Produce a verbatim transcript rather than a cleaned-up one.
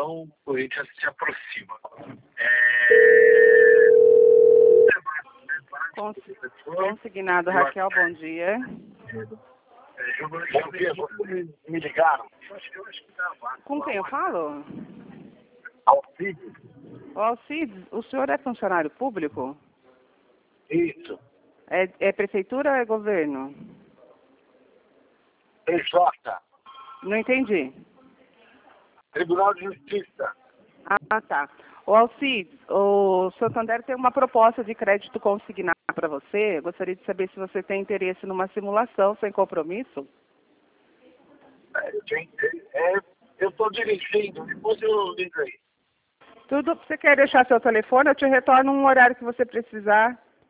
Então, o Corinthians se aproxima. É... Cons Consignado Raquel, bom dia. Bom dia, vocês me ligaram? Com quem eu falo? Alcides? Ô, Alcides, o senhor é funcionário público? Isso. É, é prefeitura ou é governo? P J. Não entendi. Tribunal de Justiça. Ah, tá. Ô, Alcides, o Santander tem uma proposta de crédito consignado para você. Eu gostaria de saber se você tem interesse numa simulação sem compromisso. É, eu tenho- é, eu estou dirigindo, depois eu ligo aí. Tudo, você quer deixar seu telefone? Eu te retorno um horário que você precisar.